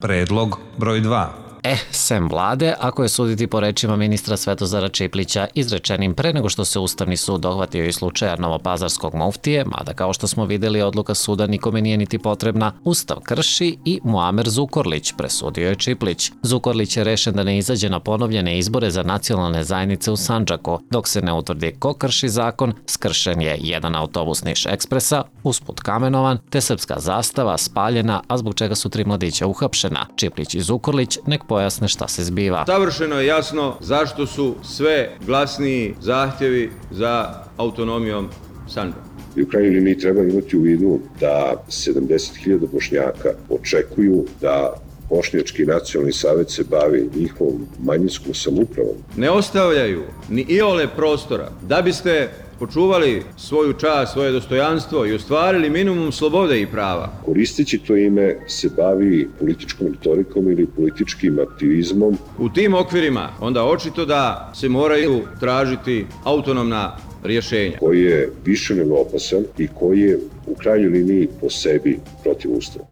Predlog broj 2. Sem vlade, ako je suditi po rečima ministra Svetozara Čiplića, izrečenim pre nego što se Ustavni sud dohvatio i slučaja novopazarskog muftije, mada kao što smo videli odluka suda nikome nije niti potrebna, Ustav krši i Muamer Zukorlić, presudio je Čiplić. Zukorlić je rešen da ne izađe na ponovljene izbore za nacionalne zajednice u Sandžaku. Dok se ne utvrdi ko krši zakon, skršen je jedan autobus Niš ekspresa, usput kamenovan, te srpska zastava spaljena, a zbog čega su 3 mladića uhapšena. Čiplić i Zukorlić nek pojasne šta se zbiva. Savršeno je jasno zašto su sve glasniji zahtjevi za autonomijom Sandžaka. I u krajnjoj liniji treba imati u vidu da 70.000 Bošnjaka očekuju da Bošnjački nacionalni savjet se bavi njihovom manjinskom samoupravom. Ne ostavljaju ni iole prostora da biste počuvali svoju čast, svoje dostojanstvo i ostvarili minimum slobode i prava. Koristeći to ime se bavi političkom retorikom ili političkim aktivizmom. U tim okvirima onda očito da se moraju tražiti autonomna rješenja. Koji je više nego opasan i koji je u krajnjoj liniji po sebi protiv Ustava.